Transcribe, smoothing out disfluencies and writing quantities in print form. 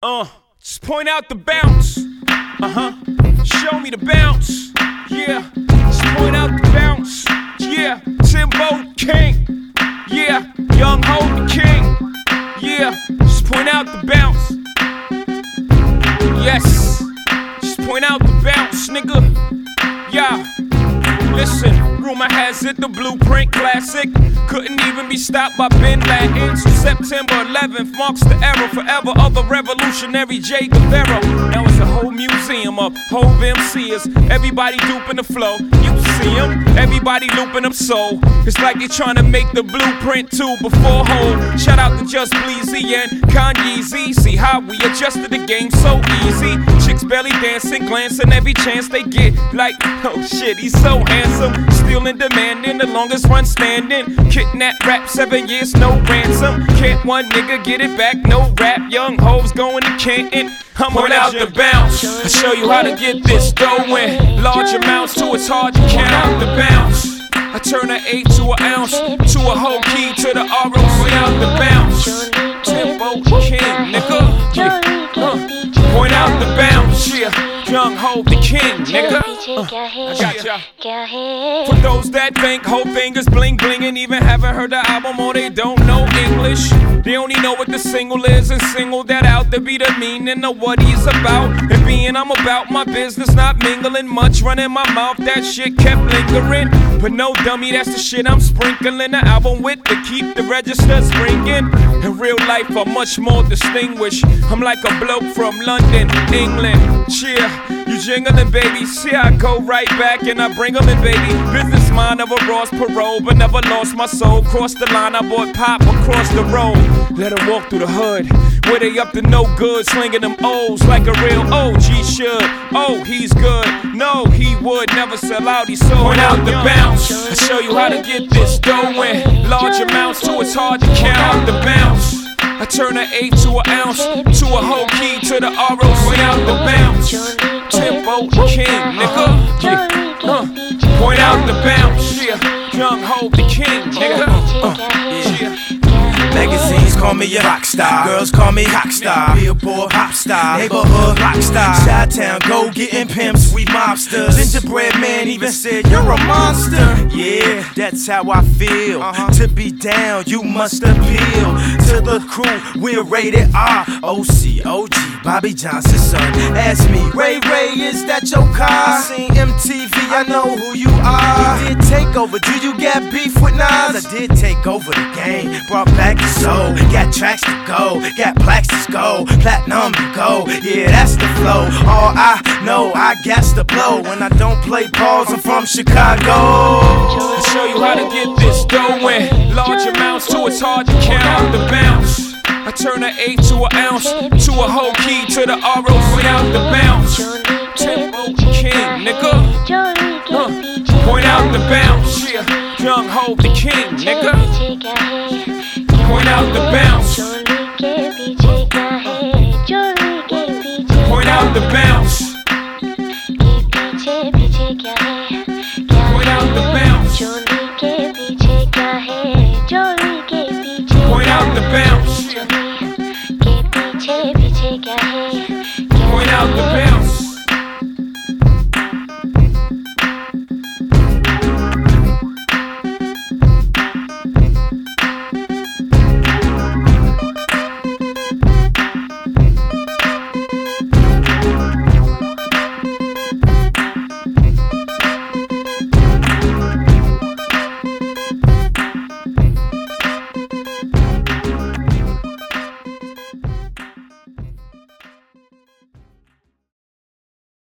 Just point out the bounce. Show me the bounce. Yeah, just point out the bounce. Yeah, Timbo King. Yeah, Young Ho the King. Yeah, just point out the bounce. Yes, just point out the bounce, nigga. Yeah, listen, rumor has it the Blueprint classic couldn't even be stopped by Bin Laden. So September 11th marks the era forever of the revolutionary Che Guevara. Now it's a whole museum of Hove MCs, everybody duping the flow. You see them, everybody looping them so. It's like they trying to make the Blueprint 2 before Hove. Shout out to Just Bleezy and Kanye Z. See how we adjusted the game so easy. Chicks belly dancing, glancing every chance they get. Like, oh shit, he's so handsome. Still in demand, in the longest run standing. Kidnap rap, 7 years, no ransom. Can't one nigga get it back, no rap. Young Hoes going to Canton. I'm point out the bounce. I show you how to get this dough in large amounts till it's hard to count out the bounce. I turn an 8 to an ounce, to a whole key to the RO. Point out the bounce. Timbo King, nigga. Yeah. Point out the bounce. Yeah. Young Ho the King, nigga. I got ya. For those that think whole thing is bling bling and even haven't heard the album or they don't know English, they only know what the single is and single that out to be the meaning of what he's about. And being I'm about my business, not mingling much, running my mouth, that shit kept lingering. But no dummy, that's the shit I'm sprinkling the album with to keep the registers ringing. In real life, I'm much more distinguished. I'm like a bloke from London, England. Cheer, you jingling, baby. See, I go right back and I bring them in, baby. Business mind, never lost parole, but never lost my soul. Crossed the line, I bought pop across the road. Let her walk through the hood, where they up to no good, slinging them O's like a real OG should. Oh, he's good. No, he would never sell out. He's so point out the bounce. I show you how to get this dough in large amounts till it's hard to count out the bounce. I turn an 8 to an ounce, to a whole key to the RO. Point out the bounce. Timbo King, nigga. Yeah. Point out the bounce. Yeah. Young Ho the King, nigga. Yeah. Magazines call me a rock star, girls call me rock star, Billboard pop star, neighborhood rock star, Chi-Town go getting pimps, we mobsters. Gingerbread man even said you're a monster. Yeah, that's how I feel. To be down, you must appeal to the crew. We're rated R. OC, OG, Bobby Johnson's son. Ask me, Ray, is that your car? I seen MTV, I know who you are. You did take over. Do you got beef with Nas? I did take over the game, brought back the soul. Got tracks to go, got plaques to go, platinum to go. Yeah, that's the flow. All I know, I got to blow. When I don't play balls, I'm from Chicago. I show you how to get this dough in large amounts till it's hard to count out the bounce. I turn an 8 to an ounce, to a whole key to the RO. Point out the bounce. Timbo King, nigga. Point out the bounce. Yeah. Young Ho the King, nigga. Point out the bounce. Point out the bounce. Point out the bounce. Point out the bounce. Point out the bounce.